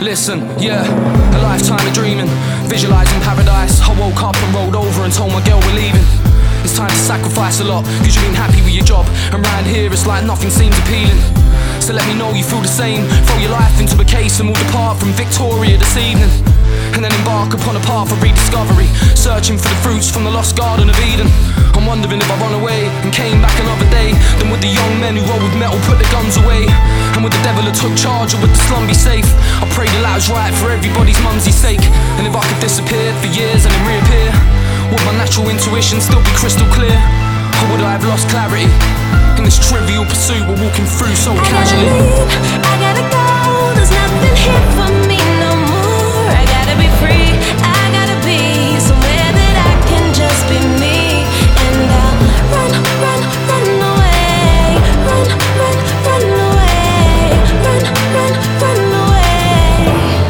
Listen, yeah, a lifetime of dreaming, visualizing paradise. I woke up and rolled over and told my girl we're leaving. It's time to sacrifice a lot, cause you've been happy with your job, and round here it's like nothing seems appealing. So let me know you feel the same. Throw your life into a case and we'll depart from Victoria this evening, and then embark upon a path of rediscovery, searching for the fruits from the lost Garden of Eden. I'm wondering if I run away and came back another day, then would the young men who roll with metal put their guns away? And would the devil who took charge, or would the slum be safe? I pray the latter's right for everybody's mumsy's sake. And if I could disappear for years and then reappear, would my natural intuition still be crystal clear? Or would I have lost clarity in this trivial pursuit we're walking through so casually? I gotta go, there's nothing here for me no more. I gotta be free, I gotta be somewhere that I can just be me. And I'll run, run, run away. Run, run, run away. Run, run, run away.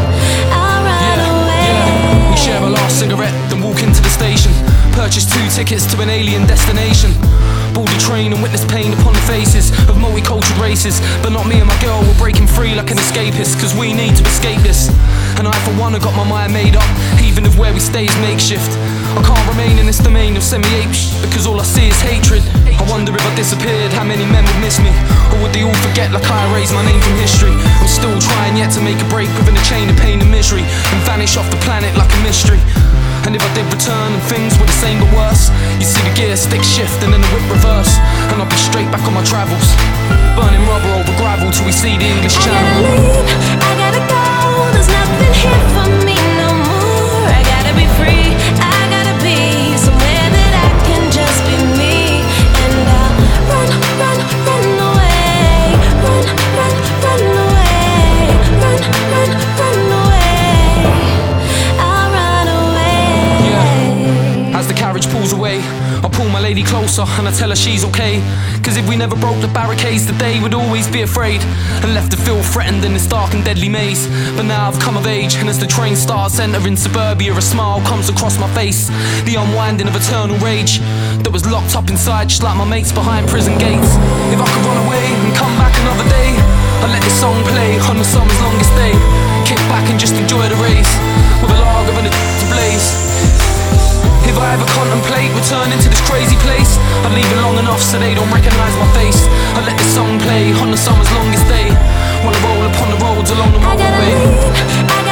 I'll run away. Yeah. We share a last cigarette, then walk into the station, purchase 2 tickets to an alien destination, board the train and witness pain upon the faces of multicultural races. But not me and my girl, we're breaking free like an escapist, cause we need to escape this. And I for one have got my mind made up, even if where we stay is makeshift. I can't remain in this domain of semi-ape because all I see is hatred. I wonder if I disappeared, how many men would miss me? Or would they all forget like I erased my name from history? I'm still trying yet to make a break within a chain of pain and misery, and vanish off the planet like a mystery. And if I did return and things were the same but worse, you'd see the gear stick shift and then the whip reverse, and I'd be straight back on my travels, burning rubber over gravel till we see the English Channel. I gotta leave, I gotta go, there's nothing here for me no more. I gotta be free, I gotta be somewhere that I can just be me. And I'll run, run, run away. Run, run, run away. Run, run, run away. I'll run away. Yeah. As the carriage pulls away, I pull my lady closer and I tell her she's okay, cause if we never broke the barricades today, we'd always be afraid and left to feel threatened in this dark and deadly maze. But now I've come of age, and as the train starts entering suburbia, a smile comes across my face, the unwinding of eternal rage that was locked up inside, just like my mates behind prison gates. If I could run away and come back another day, I'd let this song play on the summer's longest day, kick back and just enjoy the race with a lager and a to blaze. If I ever contemplate returning to this crazy place, I'd leave it long enough so they don't recognise my face. I'd let this song play on the summer's longest day while I roll upon the roads along the I gotta motorway. leave, I